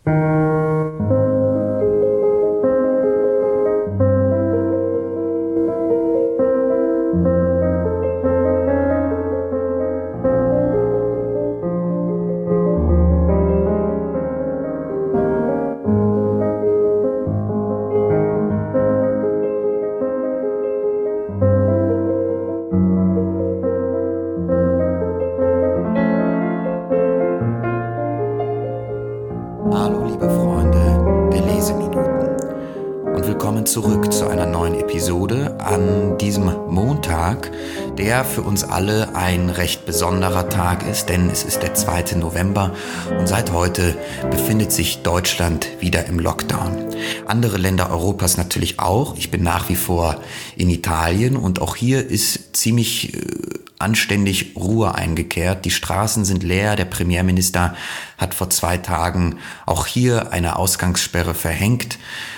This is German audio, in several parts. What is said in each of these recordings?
Hallo liebe Freunde der Leseminuten und willkommen zurück zu einer neuen Episode an diesem Montag, der für uns alle ein recht besonderer Tag ist, denn es ist der 2. November und seit heute befindet sich Deutschland wieder im Lockdown. Andere Länder Europas natürlich auch. Ich bin nach wie vor in Italien und auch hier ist ziemlich anständig Ruhe eingekehrt. Die Straßen sind leer. Der Premierminister hat vor 2 Tagen auch hier eine Ausgangssperre verhängt.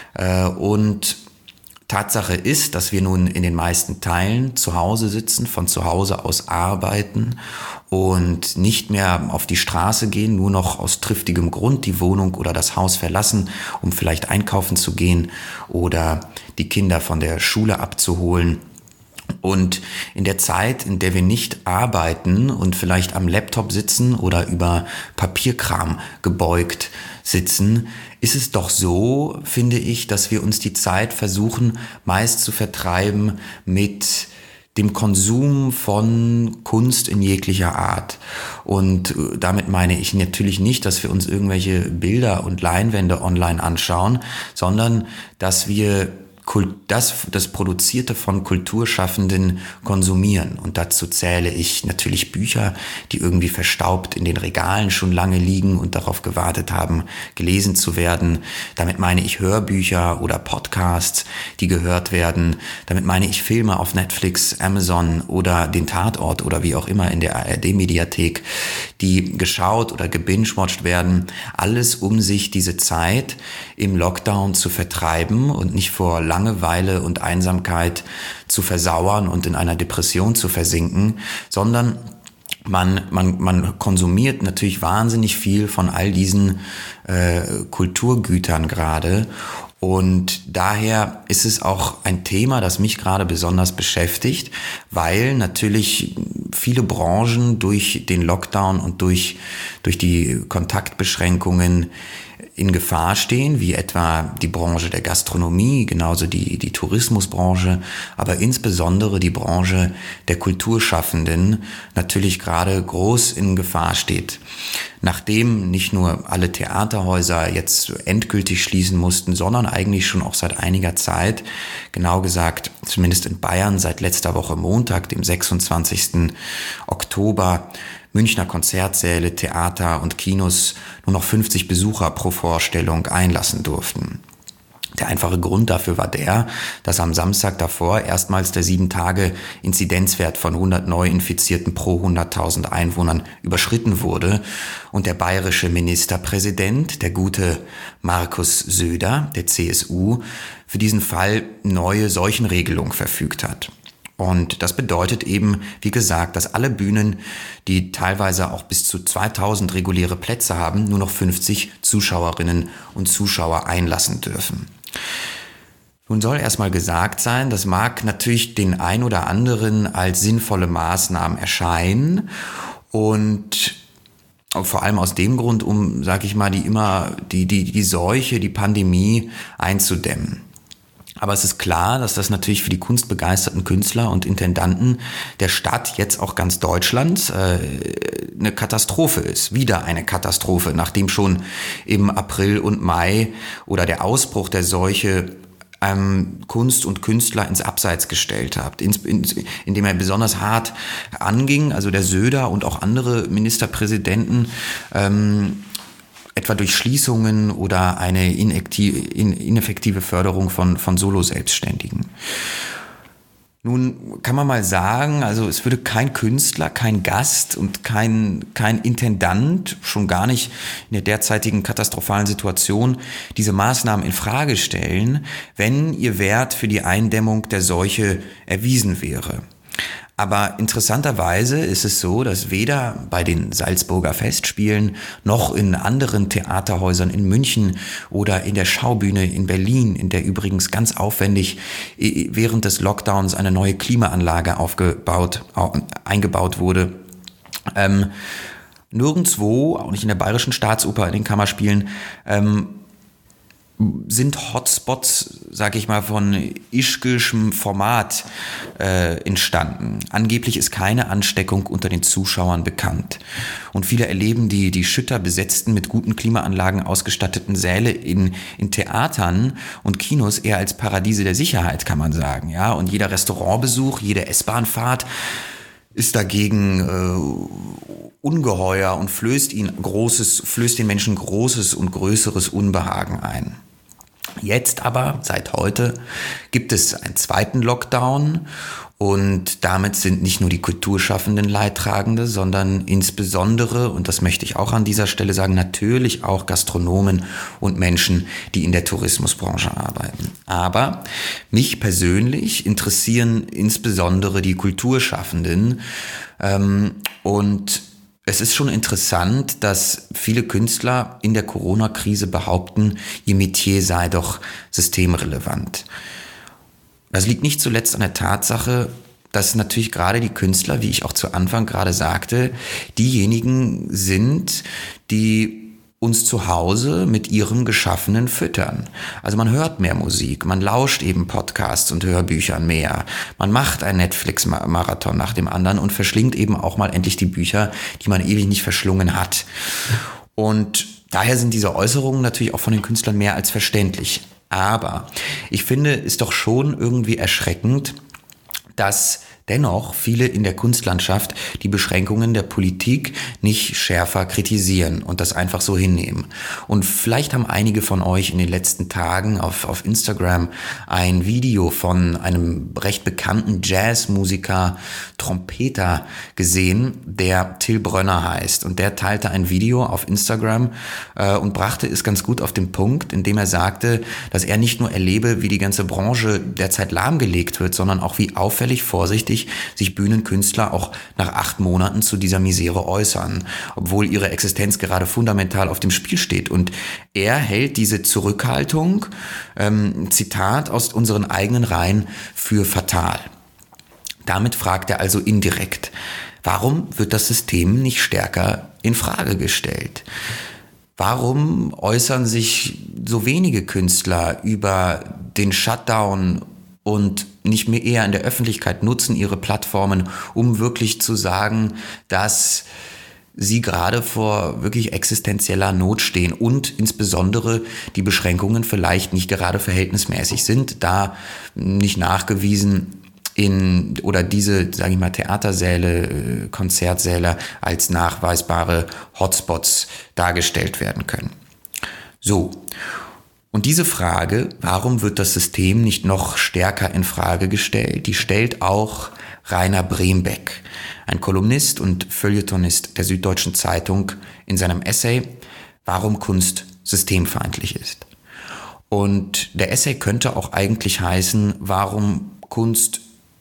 Und Tatsache ist, dass wir nun in den meisten Teilen zu Hause sitzen, von zu Hause aus arbeiten und nicht mehr auf die Straße gehen, nur noch aus triftigem Grund die Wohnung oder das Haus verlassen, um vielleicht einkaufen zu gehen oder die Kinder von der Schule abzuholen. Und in der Zeit, in der wir nicht arbeiten und vielleicht am Laptop sitzen oder über Papierkram gebeugt sitzen, ist es doch so, finde ich, dass wir uns die Zeit versuchen, meist zu vertreiben mit dem Konsum von Kunst in jeglicher Art. Und damit meine ich natürlich nicht, dass wir uns irgendwelche Bilder und Leinwände online anschauen, sondern dass wir das Produzierte von Kulturschaffenden konsumieren. Und dazu zähle ich natürlich Bücher, die irgendwie verstaubt in den Regalen schon lange liegen und darauf gewartet haben, gelesen zu werden. Damit meine ich Hörbücher oder Podcasts, die gehört werden. Damit meine ich Filme auf Netflix, Amazon oder den Tatort oder wie auch immer in der ARD-Mediathek, die geschaut oder gebingewatcht werden. Alles, um sich diese Zeit im Lockdown zu vertreiben und nicht vor Langeweile und Einsamkeit zu versauern und in einer Depression zu versinken, sondern man konsumiert natürlich wahnsinnig viel von all diesen Kulturgütern gerade. Und daher ist es auch ein Thema, das mich gerade besonders beschäftigt, weil natürlich viele Branchen durch den Lockdown und durch die Kontaktbeschränkungen in Gefahr stehen, wie etwa die Branche der Gastronomie, genauso die Tourismusbranche, aber insbesondere die Branche der Kulturschaffenden natürlich gerade groß in Gefahr steht. Nachdem nicht nur alle Theaterhäuser jetzt endgültig schließen mussten, sondern eigentlich schon auch seit einiger Zeit, genau gesagt zumindest in Bayern seit letzter Woche Montag, dem 26. Oktober, Münchner Konzertsäle, Theater und Kinos nur noch 50 Besucher pro Vorstellung einlassen durften. Der einfache Grund dafür war dass am Samstag davor erstmals der 7-Tage-Inzidenzwert von 100 Neuinfizierten pro 100.000 Einwohnern überschritten wurde und der bayerische Ministerpräsident, der gute Markus Söder, der CSU, für diesen Fall neue Seuchenregelung verfügt hat. Und das bedeutet eben, wie gesagt, dass alle Bühnen, die teilweise auch bis zu 2000 reguläre Plätze haben, nur noch 50 Zuschauerinnen und Zuschauer einlassen dürfen. Nun soll erstmal gesagt sein, das mag natürlich den ein oder anderen als sinnvolle Maßnahmen erscheinen und vor allem aus dem Grund, um, sag ich mal, die Seuche, die Pandemie einzudämmen. Aber es ist klar, dass das natürlich für die kunstbegeisterten Künstler und Intendanten der Stadt, jetzt auch ganz Deutschlands, eine Katastrophe ist. Wieder eine Katastrophe, nachdem schon im April und Mai oder der Ausbruch der Seuche Kunst und Künstler ins Abseits gestellt hat, indem er besonders hart anging, also der Söder und auch andere Ministerpräsidenten, etwa durch Schließungen oder eine ineffektive Förderung von Solo-Selbstständigen. Nun kann man mal sagen, also es würde kein Künstler, kein Gast und kein Intendant, schon gar nicht in der derzeitigen katastrophalen Situation, diese Maßnahmen in Frage stellen, wenn ihr Wert für die Eindämmung der Seuche erwiesen wäre. Aber interessanterweise ist es so, dass weder bei den Salzburger Festspielen noch in anderen Theaterhäusern in München oder in der Schaubühne in Berlin, in der übrigens ganz aufwendig während des Lockdowns eine neue Klimaanlage eingebaut wurde, nirgendwo, auch nicht in der Bayerischen Staatsoper, in den Kammerspielen, sind Hotspots, sag ich mal, von ischgischem Format entstanden. Angeblich ist keine Ansteckung unter den Zuschauern bekannt. Und viele erleben die schütterbesetzten, mit guten Klimaanlagen ausgestatteten Säle in Theatern und Kinos eher als Paradiese der Sicherheit, kann man sagen. Ja? Und jeder Restaurantbesuch, jede S-Bahn-Fahrt ist dagegen ungeheuer und flößt den Menschen großes und größeres Unbehagen ein. Jetzt aber, seit heute, gibt es einen zweiten Lockdown und damit sind nicht nur die Kulturschaffenden Leidtragende, sondern insbesondere, und das möchte ich auch an dieser Stelle sagen, natürlich auch Gastronomen und Menschen, die in der Tourismusbranche arbeiten. Aber mich persönlich interessieren insbesondere die Kulturschaffenden und es ist schon interessant, dass viele Künstler in der Corona-Krise behaupten, ihr Metier sei doch systemrelevant. Das liegt nicht zuletzt an der Tatsache, dass natürlich gerade die Künstler, wie ich auch zu Anfang gerade sagte, diejenigen sind, die uns zu Hause mit ihrem Geschaffenen füttern. Also man hört mehr Musik, man lauscht eben Podcasts und Hörbüchern mehr. Man macht einen Netflix-Marathon nach dem anderen und verschlingt eben auch mal endlich die Bücher, die man ewig nicht verschlungen hat. Und daher sind diese Äußerungen natürlich auch von den Künstlern mehr als verständlich. Aber ich finde es doch schon irgendwie erschreckend, dass dennoch viele in der Kunstlandschaft die Beschränkungen der Politik nicht schärfer kritisieren und das einfach so hinnehmen. Und vielleicht haben einige von euch in den letzten Tagen auf Instagram ein Video von einem recht bekannten Jazzmusiker, Trompeter gesehen, der Till Brönner heißt. Und der teilte ein Video auf Instagram und brachte es ganz gut auf den Punkt, indem er sagte, dass er nicht nur erlebe, wie die ganze Branche derzeit lahmgelegt wird, sondern auch wie auffällig vorsichtig sich Bühnenkünstler auch nach 8 Monaten zu dieser Misere äußern, obwohl ihre Existenz gerade fundamental auf dem Spiel steht. Und er hält diese Zurückhaltung, Zitat aus unseren eigenen Reihen, für fatal. Damit fragt er also indirekt, warum wird das System nicht stärker in Frage gestellt? Warum äußern sich so wenige Künstler über den Shutdown und nicht mehr eher in der Öffentlichkeit, nutzen ihre Plattformen, um wirklich zu sagen, dass sie gerade vor wirklich existenzieller Not stehen und insbesondere die Beschränkungen vielleicht nicht gerade verhältnismäßig sind, da nicht nachgewiesen diese, sage ich mal, Theatersäle, Konzertsäle als nachweisbare Hotspots dargestellt werden können. So. Und diese Frage, warum wird das System nicht noch stärker in Frage gestellt, die stellt auch Rainer Brembeck, ein Kolumnist und Feuilletonist der Süddeutschen Zeitung, in seinem Essay Warum Kunst systemfeindlich ist. Und der Essay könnte auch eigentlich heißen, warum Kunst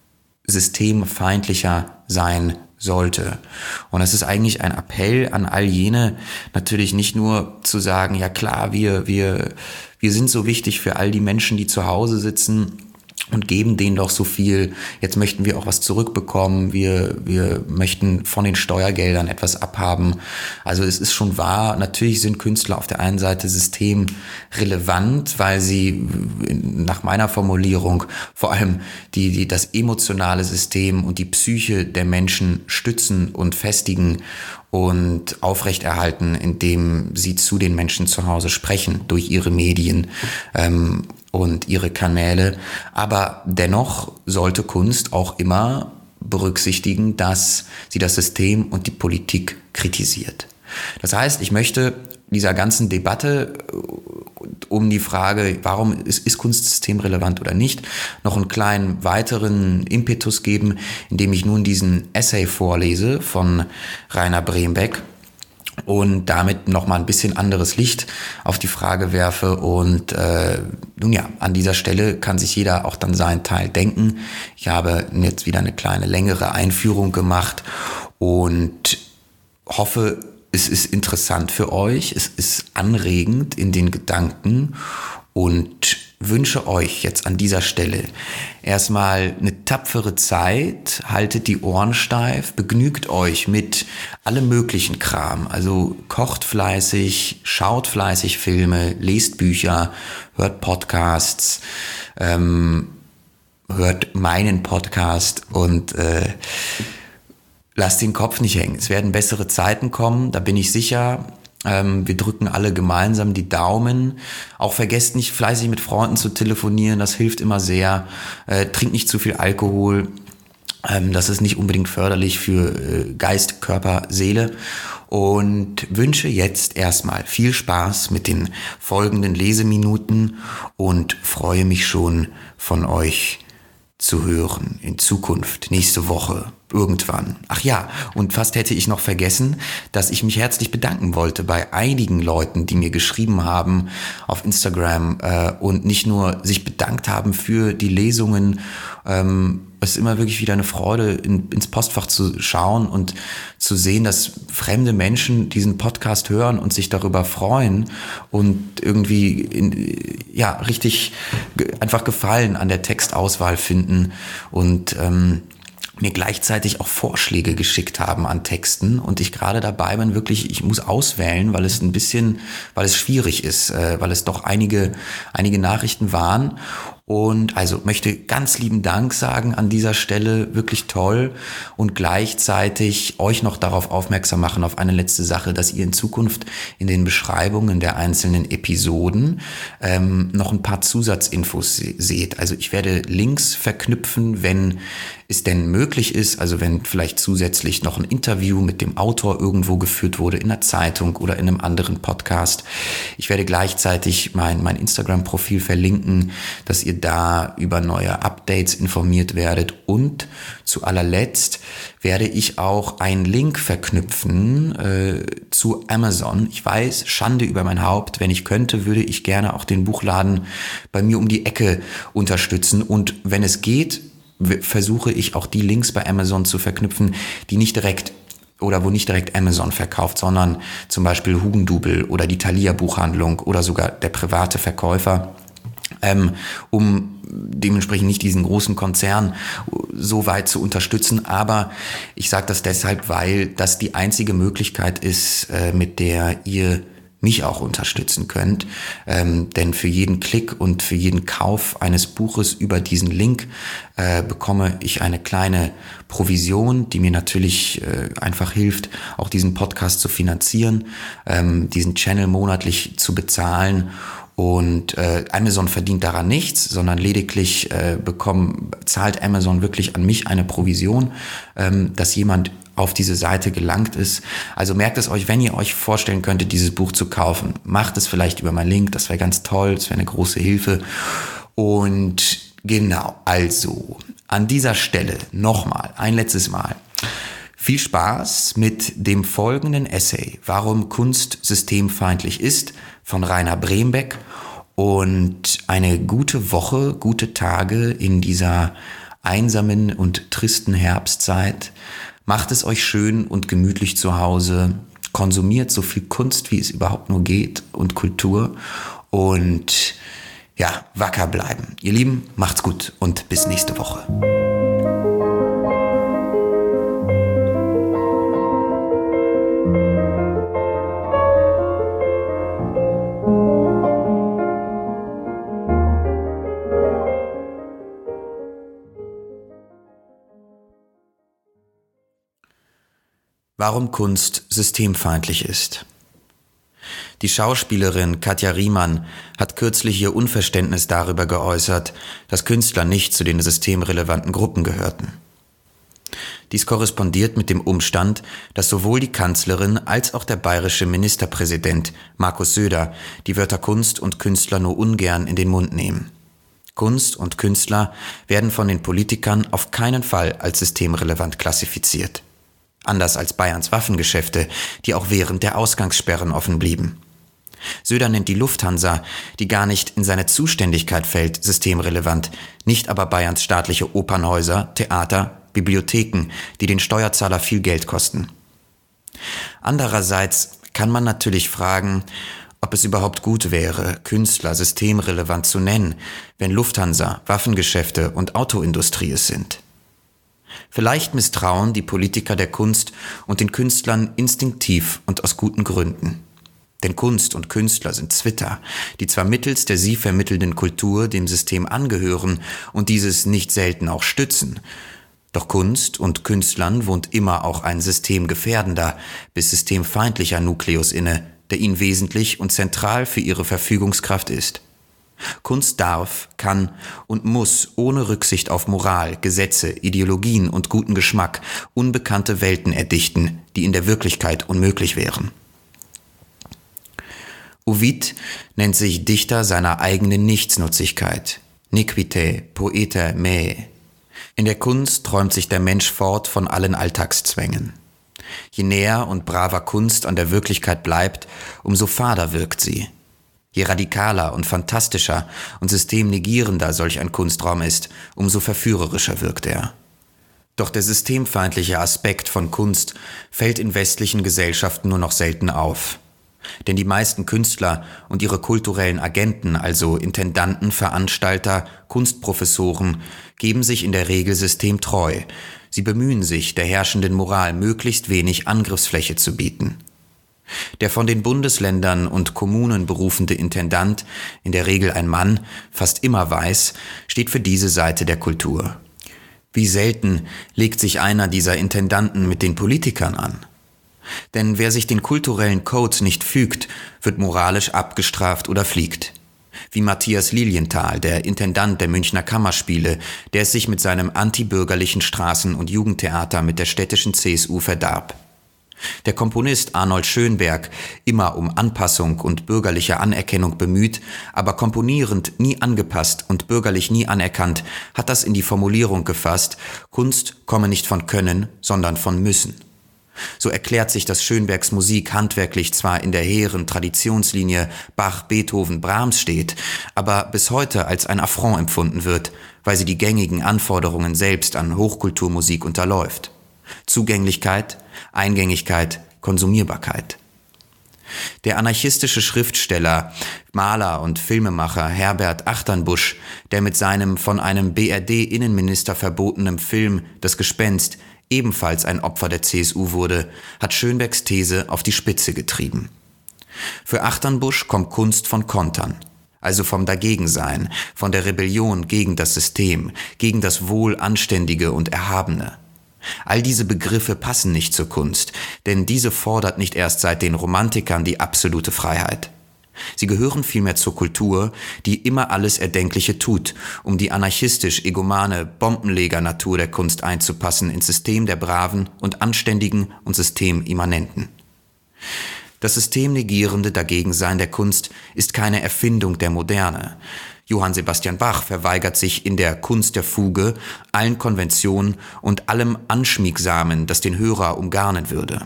systemfeindlicher sein sollte. Und das ist eigentlich ein Appell an all jene, natürlich nicht nur zu sagen, ja klar, wir sind so wichtig für all die Menschen, die zu Hause sitzen und geben denen doch so viel. Jetzt möchten wir auch was zurückbekommen. Wir möchten von den Steuergeldern etwas abhaben. Also es ist schon wahr, natürlich sind Künstler auf der einen Seite systemrelevant, weil sie nach meiner Formulierung vor allem das emotionale System und die Psyche der Menschen stützen und festigen und aufrechterhalten, indem sie zu den Menschen zu Hause sprechen, durch ihre Medien und ihre Kanäle. Aber dennoch sollte Kunst auch immer berücksichtigen, dass sie das System und die Politik kritisiert. Das heißt, ich möchte dieser ganzen Debatte um die Frage, warum ist Kunstsystem relevant oder nicht, noch einen kleinen weiteren Impetus geben, indem ich nun diesen Essay vorlese von Rainer Brembeck. und damit nochmal ein bisschen anderes Licht auf die Frage werfe. Und nun ja, an dieser Stelle kann sich jeder auch dann seinen Teil denken. Ich habe jetzt wieder eine kleine längere Einführung gemacht und hoffe, es ist interessant für euch, es ist anregend in den Gedanken und wünsche euch jetzt an dieser Stelle erstmal eine tapfere Zeit, haltet die Ohren steif, begnügt euch mit allem möglichen Kram, also kocht fleißig, schaut fleißig Filme, lest Bücher, hört Podcasts, hört meinen Podcast und lasst den Kopf nicht hängen. Es werden bessere Zeiten kommen, da bin ich sicher. Wir drücken alle gemeinsam die Daumen. Auch vergesst nicht, fleißig mit Freunden zu telefonieren, das hilft immer sehr. Trinkt nicht zu viel Alkohol, das ist nicht unbedingt förderlich für Geist, Körper, Seele. Und wünsche jetzt erstmal viel Spaß mit den folgenden Leseminuten und freue mich schon von euch zu hören in Zukunft, nächste Woche, irgendwann. Ach ja, und fast hätte ich noch vergessen, dass ich mich herzlich bedanken wollte bei einigen Leuten, die mir geschrieben haben auf Instagram und nicht nur sich bedankt haben für die Lesungen. Es ist immer wirklich wieder eine Freude, ins Postfach zu schauen und zu sehen, dass fremde Menschen diesen Podcast hören und sich darüber freuen und irgendwie richtig einfach Gefallen an der Textauswahl finden und mir gleichzeitig auch Vorschläge geschickt haben an Texten und ich gerade dabei bin, wirklich, ich muss auswählen, weil es schwierig ist, weil es doch einige Nachrichten waren. Und also möchte ganz lieben Dank sagen an dieser Stelle, wirklich toll und gleichzeitig euch noch darauf aufmerksam machen, auf eine letzte Sache, dass ihr in Zukunft in den Beschreibungen der einzelnen Episoden noch ein paar Zusatzinfos seht. Also ich werde Links verknüpfen, wenn es denn möglich ist, also wenn vielleicht zusätzlich noch ein Interview mit dem Autor irgendwo geführt wurde, in einer Zeitung oder in einem anderen Podcast. Ich werde gleichzeitig mein Instagram-Profil verlinken, dass ihr da über neue Updates informiert werdet. Und zu allerletzt werde ich auch einen Link verknüpfen zu Amazon. Ich weiß, Schande über mein Haupt. Wenn ich könnte, würde ich gerne auch den Buchladen bei mir um die Ecke unterstützen. Und wenn es geht, versuche ich auch die Links bei Amazon zu verknüpfen, die nicht direkt oder wo nicht direkt Amazon verkauft, sondern zum Beispiel Hugendubel oder die Thalia Buchhandlung oder sogar der private Verkäufer, um dementsprechend nicht diesen großen Konzern so weit zu unterstützen. Aber ich sage das deshalb, weil das die einzige Möglichkeit ist, mit der ihr mich auch unterstützen könnt, denn für jeden Klick und für jeden Kauf eines Buches über diesen Link bekomme ich eine kleine Provision, die mir natürlich einfach hilft, auch diesen Podcast zu finanzieren, diesen Channel monatlich zu bezahlen. Und Amazon verdient daran nichts, sondern lediglich zahlt Amazon wirklich an mich eine Provision, dass jemand auf diese Seite gelangt ist. Also merkt es euch, wenn ihr euch vorstellen könntet, dieses Buch zu kaufen, macht es vielleicht über meinen Link, das wäre ganz toll, das wäre eine große Hilfe. Und genau, also an dieser Stelle nochmal, ein letztes Mal, viel Spaß mit dem folgenden Essay, Warum Kunst systemfeindlich ist, von Rainer Brembeck, und eine gute Woche, gute Tage in dieser einsamen und tristen Herbstzeit. Macht es euch schön und gemütlich zu Hause, konsumiert so viel Kunst, wie es überhaupt nur geht und Kultur und ja, wacker bleiben. Ihr Lieben, macht's gut und bis nächste Woche. Warum Kunst systemfeindlich ist. Die Schauspielerin Katja Riemann hat kürzlich ihr Unverständnis darüber geäußert, dass Künstler nicht zu den systemrelevanten Gruppen gehörten. Dies korrespondiert mit dem Umstand, dass sowohl die Kanzlerin als auch der bayerische Ministerpräsident Markus Söder die Wörter Kunst und Künstler nur ungern in den Mund nehmen. Kunst und Künstler werden von den Politikern auf keinen Fall als systemrelevant klassifiziert. Anders als Bayerns Waffengeschäfte, die auch während der Ausgangssperren offen blieben. Söder nennt die Lufthansa, die gar nicht in seine Zuständigkeit fällt, systemrelevant, nicht aber Bayerns staatliche Opernhäuser, Theater, Bibliotheken, die den Steuerzahler viel Geld kosten. Andererseits kann man natürlich fragen, ob es überhaupt gut wäre, Künstler systemrelevant zu nennen, wenn Lufthansa, Waffengeschäfte und Autoindustrie es sind. Vielleicht misstrauen die Politiker der Kunst und den Künstlern instinktiv und aus guten Gründen. Denn Kunst und Künstler sind Zwitter, die zwar mittels der sie vermittelnden Kultur dem System angehören und dieses nicht selten auch stützen, doch Kunst und Künstlern wohnt immer auch ein systemgefährdender bis systemfeindlicher Nukleus inne, der ihnen wesentlich und zentral für ihre Verfügungskraft ist. Kunst darf, kann und muss ohne Rücksicht auf Moral, Gesetze, Ideologien und guten Geschmack unbekannte Welten erdichten, die in der Wirklichkeit unmöglich wären. Ovid nennt sich Dichter seiner eigenen Nichtsnutzigkeit. Nequite poeta me. In der Kunst träumt sich der Mensch fort von allen Alltagszwängen. Je näher und braver Kunst an der Wirklichkeit bleibt, umso fader wirkt sie. Je radikaler und fantastischer und systemnegierender solch ein Kunstraum ist, umso verführerischer wirkt er. Doch der systemfeindliche Aspekt von Kunst fällt in westlichen Gesellschaften nur noch selten auf. Denn die meisten Künstler und ihre kulturellen Agenten, also Intendanten, Veranstalter, Kunstprofessoren, geben sich in der Regel systemtreu. Sie bemühen sich, der herrschenden Moral möglichst wenig Angriffsfläche zu bieten. Der von den Bundesländern und Kommunen berufene Intendant, in der Regel ein Mann, fast immer weiß, steht für diese Seite der Kultur. Wie selten legt sich einer dieser Intendanten mit den Politikern an. Denn wer sich den kulturellen Codes nicht fügt, wird moralisch abgestraft oder fliegt. Wie Matthias Lilienthal, der Intendant der Münchner Kammerspiele, der es sich mit seinem antibürgerlichen Straßen- und Jugendtheater mit der städtischen CSU verdarb. Der Komponist Arnold Schönberg, immer um Anpassung und bürgerliche Anerkennung bemüht, aber komponierend nie angepasst und bürgerlich nie anerkannt, hat das in die Formulierung gefasst: Kunst komme nicht von Können, sondern von Müssen. So erklärt sich, dass Schönbergs Musik handwerklich zwar in der hehren Traditionslinie Bach, Beethoven, Brahms steht, aber bis heute als ein Affront empfunden wird, weil sie die gängigen Anforderungen selbst an Hochkulturmusik unterläuft. Zugänglichkeit, Eingängigkeit, Konsumierbarkeit. Der anarchistische Schriftsteller, Maler und Filmemacher Herbert Achternbusch, der mit seinem von einem BRD-Innenminister verbotenen Film Das Gespenst ebenfalls ein Opfer der CSU wurde, hat Schönbergs These auf die Spitze getrieben. Für Achternbusch kommt Kunst von Kontern, also vom Dagegensein, von der Rebellion gegen das System, gegen das Wohlanständige und Erhabene. All diese Begriffe passen nicht zur Kunst, denn diese fordert nicht erst seit den Romantikern die absolute Freiheit. Sie gehören vielmehr zur Kultur, die immer alles Erdenkliche tut, um die anarchistisch-egomane Bombenleger-Natur der Kunst einzupassen ins System der Braven und Anständigen und Systemimmanenten. Das systemnegierende Dagegensein der Kunst ist keine Erfindung der Moderne. Johann Sebastian Bach verweigert sich in der Kunst der Fuge allen Konventionen und allem Anschmiegsamen, das den Hörer umgarnen würde.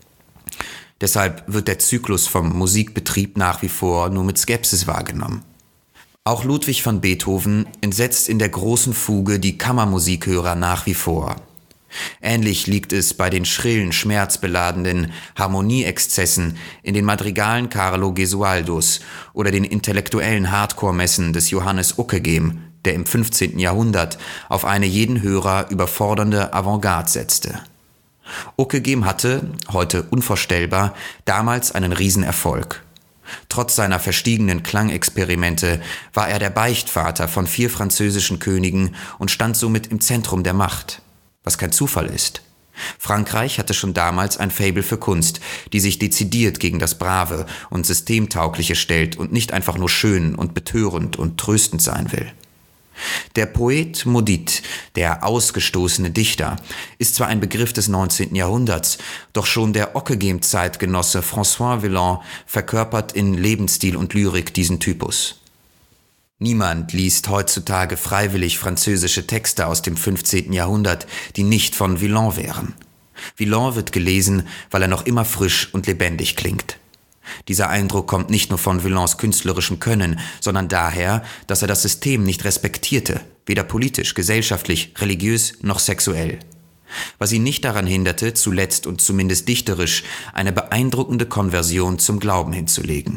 Deshalb wird der Zyklus vom Musikbetrieb nach wie vor nur mit Skepsis wahrgenommen. Auch Ludwig van Beethoven entsetzt in der großen Fuge die Kammermusikhörer nach wie vor. Ähnlich liegt es bei den schrillen, schmerzbeladenen Harmonieexzessen in den Madrigalen Carlo Gesualdos oder den intellektuellen Hardcore-Messen des Johannes Ockeghem, der im 15. Jahrhundert auf eine jeden Hörer überfordernde Avantgarde setzte. Ockeghem hatte, heute unvorstellbar, damals einen Riesenerfolg. Trotz seiner verstiegenen Klangexperimente war er der Beichtvater von 4 französischen Königen und stand somit im Zentrum der Macht. Was kein Zufall ist. Frankreich hatte schon damals ein Faible für Kunst, die sich dezidiert gegen das Brave und Systemtaugliche stellt und nicht einfach nur schön und betörend und tröstend sein will. Der Poète maudit, der ausgestoßene Dichter, ist zwar ein Begriff des 19. Jahrhunderts, doch schon der Ockeghem-Zeitgenosse François Villon verkörpert in Lebensstil und Lyrik diesen Typus. Niemand liest heutzutage freiwillig französische Texte aus dem 15. Jahrhundert, die nicht von Villon wären. Villon wird gelesen, weil er noch immer frisch und lebendig klingt. Dieser Eindruck kommt nicht nur von Villons künstlerischem Können, sondern daher, dass er das System nicht respektierte, weder politisch, gesellschaftlich, religiös noch sexuell. Was ihn nicht daran hinderte, zuletzt und zumindest dichterisch eine beeindruckende Konversion zum Glauben hinzulegen.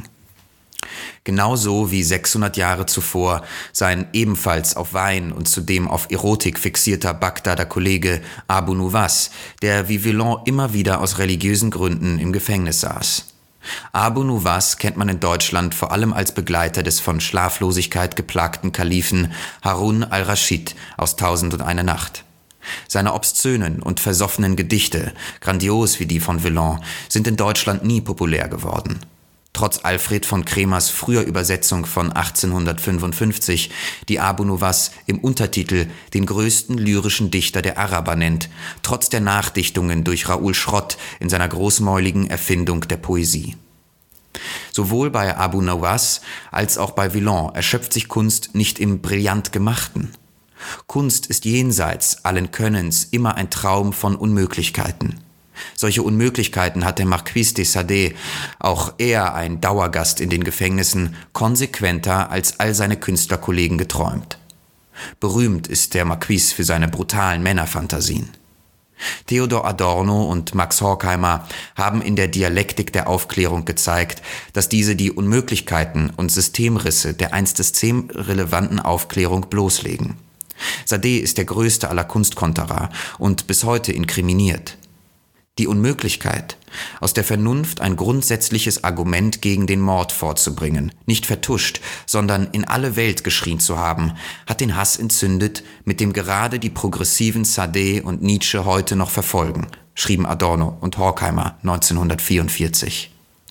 Genauso wie 600 Jahre zuvor sein ebenfalls auf Wein und zudem auf Erotik fixierter Bagdader Kollege Abu Nuwas, der wie Villon immer wieder aus religiösen Gründen im Gefängnis saß. Abu Nuwas kennt man in Deutschland vor allem als Begleiter des von Schlaflosigkeit geplagten Kalifen Harun al-Raschid aus 1001 Nacht. Seine obszönen und versoffenen Gedichte, grandios wie die von Villon, sind in Deutschland nie populär geworden. Trotz Alfred von Kremers früher Übersetzung von 1855, die Abu Nuwas im Untertitel den größten lyrischen Dichter der Araber nennt, trotz der Nachdichtungen durch Raoul Schrott in seiner großmäuligen Erfindung der Poesie. Sowohl bei Abu Nuwas als auch bei Villon erschöpft sich Kunst nicht im brillant Gemachten. Kunst ist jenseits allen Könnens immer ein Traum von Unmöglichkeiten. Solche Unmöglichkeiten hat der Marquis de Sade, auch er ein Dauergast in den Gefängnissen, konsequenter als all seine Künstlerkollegen geträumt. Berühmt ist der Marquis für seine brutalen Männerfantasien. Theodor Adorno und Max Horkheimer haben in der Dialektik der Aufklärung gezeigt, dass diese die Unmöglichkeiten und Systemrisse der einst systemrelevanten Aufklärung bloßlegen. Sade ist der größte aller Kunstkonterer und bis heute inkriminiert. Die Unmöglichkeit, aus der Vernunft ein grundsätzliches Argument gegen den Mord vorzubringen, nicht vertuscht, sondern in alle Welt geschrien zu haben, hat den Hass entzündet, mit dem gerade die progressiven Sade und Nietzsche heute noch verfolgen, schrieben Adorno und Horkheimer 1944.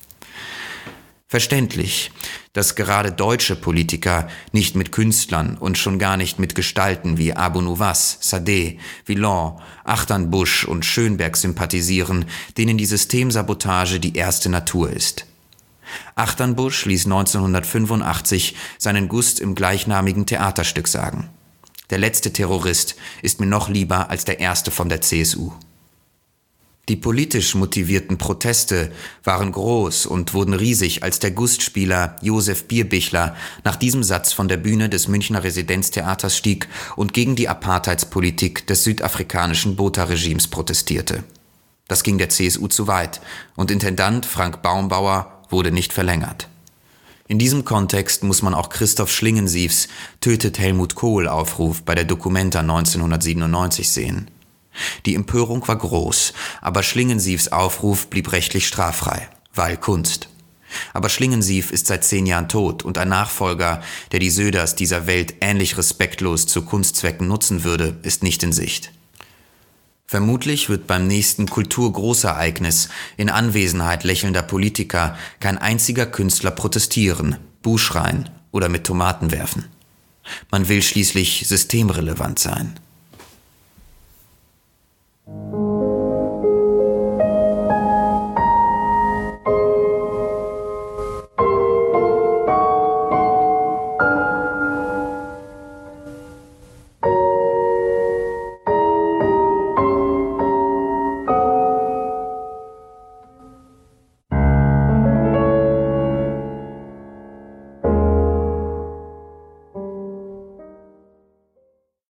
Verständlich, dass gerade deutsche Politiker nicht mit Künstlern und schon gar nicht mit Gestalten wie Abu Nuwas, Sade, Villon, Achternbusch und Schönberg sympathisieren, denen die Systemsabotage die erste Natur ist. Achternbusch ließ 1985 seinen Gust im gleichnamigen Theaterstück sagen: Der letzte Terrorist ist mir noch lieber als der erste von der CSU. Die politisch motivierten Proteste waren groß und wurden riesig, als der Gustspieler Josef Bierbichler nach diesem Satz von der Bühne des Münchner Residenztheaters stieg und gegen die Apartheidspolitik des südafrikanischen Botha-Regimes protestierte. Das ging der CSU zu weit und Intendant Frank Baumbauer wurde nicht verlängert. In diesem Kontext muss man auch Christoph Schlingensiefs »Tötet Helmut Kohl« Aufruf bei der Documenta 1997 sehen. Die Empörung war groß, aber Schlingensiefs Aufruf blieb rechtlich straffrei, weil Kunst. Aber Schlingensief ist seit 10 Jahren tot und ein Nachfolger, der die Söders dieser Welt ähnlich respektlos zu Kunstzwecken nutzen würde, ist nicht in Sicht. Vermutlich wird beim nächsten Kulturgroßereignis in Anwesenheit lächelnder Politiker kein einziger Künstler protestieren, Buh schreien oder mit Tomaten werfen. Man will schließlich systemrelevant sein.